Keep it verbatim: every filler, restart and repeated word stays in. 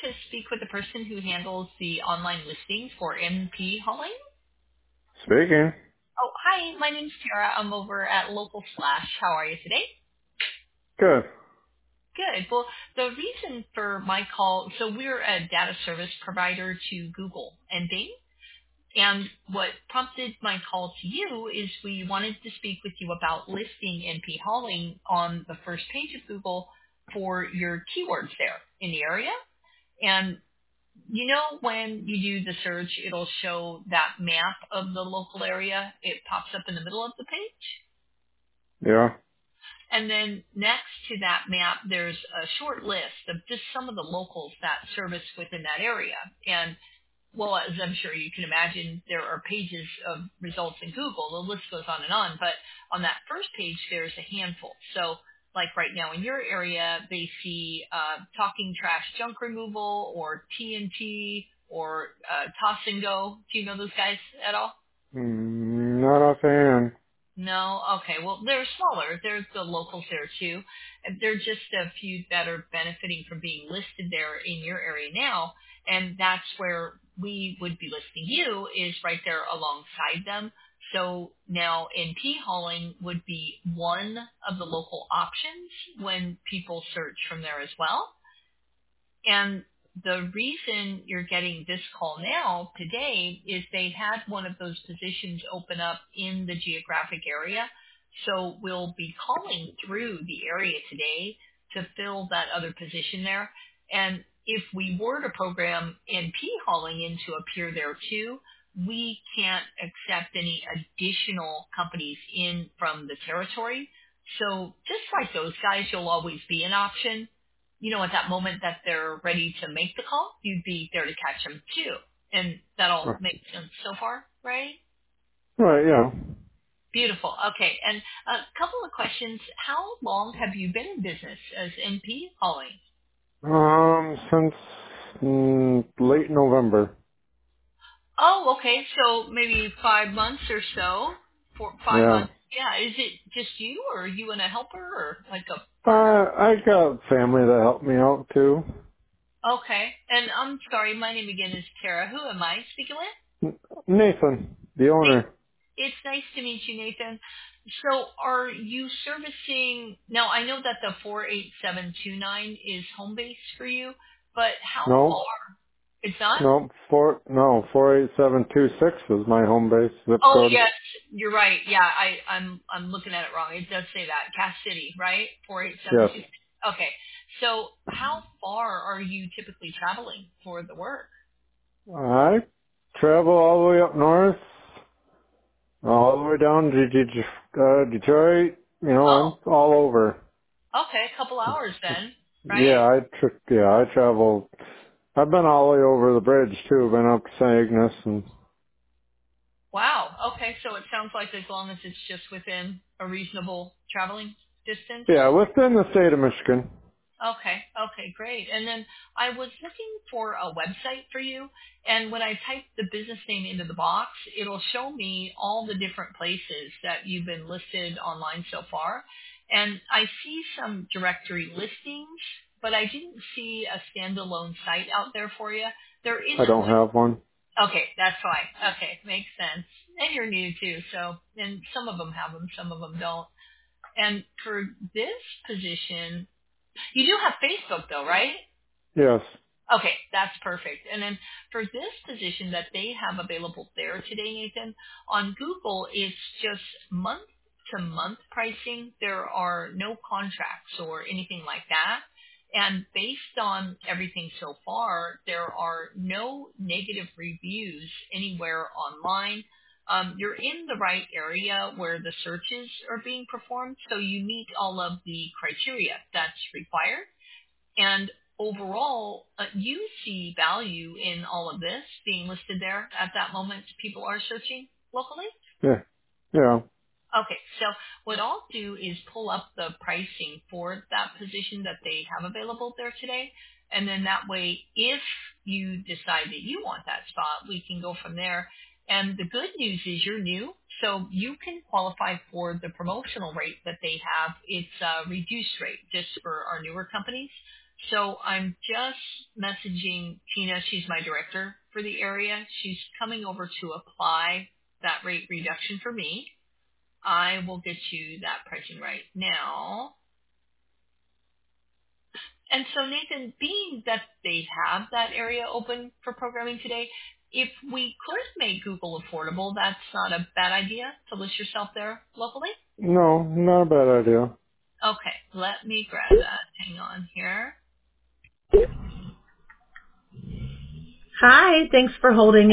to speak with the person who handles the online listings for M P Hauling. Speaking. Oh, hi. My name's Tara. I'm over at Local Slash. How are you today? Good. Good. Well, the reason for my call, so we're a data service provider to Google and Bing. And what prompted my call to you is we wanted to speak with you about listing N P Hauling on the first page of Google for your keywords there in the area. And you know when you do the search, it'll show that map of the local area. It pops up in the middle of the page. Yeah. And then next to that map, there's a short list of just some of the locals that service within that area. And well, as I'm sure you can imagine, there are pages of results in Google. The list goes on and on. But on that first page, there's a handful. So like right now in your area, they see uh, Talking Trash Junk Removal or T N T or uh, Toss and Go. Do you know those guys at all? Mm, not offhand. No? Okay. Well, they're smaller. There's the locals there too. And they're just a few that are benefiting from being listed there in your area now. And that's where we would be listing you is right there alongside them. So now N P hauling would be one of the local options when people search from there as well. And the reason you're getting this call now today is they had one of those positions open up in the geographic area. So we'll be calling through the area today to fill that other position there. And if we were to program N P hauling in to appear there too, we can't accept any additional companies in from the territory. So just like those guys, you'll always be an option. You know, at that moment that they're ready to make the call, you'd be there to catch them too. And that'll Uh, make sense so far, right? Right, yeah. Beautiful. Okay. And a couple of questions. How long have you been in business as N P hauling? Um, since mm, late November. Oh, okay. So maybe five months or so. Four, five Yeah. months. Yeah. Is it just you or are you and a helper or like a Uh, partner? I got family that helped me out too. Okay. And I'm sorry, my name again is Tara. Who am I speaking with? N- Nathan, the Nathan. owner. It's nice to meet you, Nathan. So are you servicing, now I know that the four eight seven two nine is home base for you, but how No, far? It's not? no, four, no, four eight seven two six is my home base zip Oh code. yes, you're right. Yeah, I, I'm I'm looking at it wrong. It does say that. Cass City, right? four eight seven Yes. two. Okay. So how far are you typically traveling for the work? I travel all the way up north, all the way down to De- uh, Detroit. You know, Oh, I'm all over. okay, a couple hours then, right? Yeah, I tr- yeah, I travel. I've been all the way over the bridge too. Been up to Saint Ignace and Wow. Okay, so it sounds like as long as it's just within a reasonable traveling distance. yeah, within the state of Michigan. Okay. Okay, great. And then I was looking for a website for you, and when I type the business name into the box, it'll show me all the different places that you've been listed online so far. And I see some directory listings, but I didn't see a standalone site out there for you. There I isn't don't one. have one. Okay, that's fine. Okay, makes sense. And you're new too, so, and some of them have them, some of them don't. And for this position, you do have Facebook though, right? Yes. Okay, that's perfect. And then for this position that they have available there today, Nathan, on Google, it's just month to month pricing. There are no contracts or anything like that. And based on everything so far, there are no negative reviews anywhere online. Um, you're in the right area where the searches are being performed, so you meet all of the criteria that's required. And overall, uh, you see value in all of this being listed there at that moment people are searching locally? Yeah. Yeah. Okay, so what I'll do is pull up the pricing for that position that they have available there today. And then that way, if you decide that you want that spot, we can go from there. And the good news is you're new, so you can qualify for the promotional rate that they have. It's a reduced rate just for our newer companies. So I'm just messaging Tina. She's my director for the area. She's coming over to apply that rate reduction for me. I will get you that pricing right now. And so, Nathan, being that they have that area open for programming today, if we could make Google affordable, that's not a bad idea to list yourself there locally? No, not a bad idea. Okay, let me grab that. Hang on here. Hi, thanks for holding.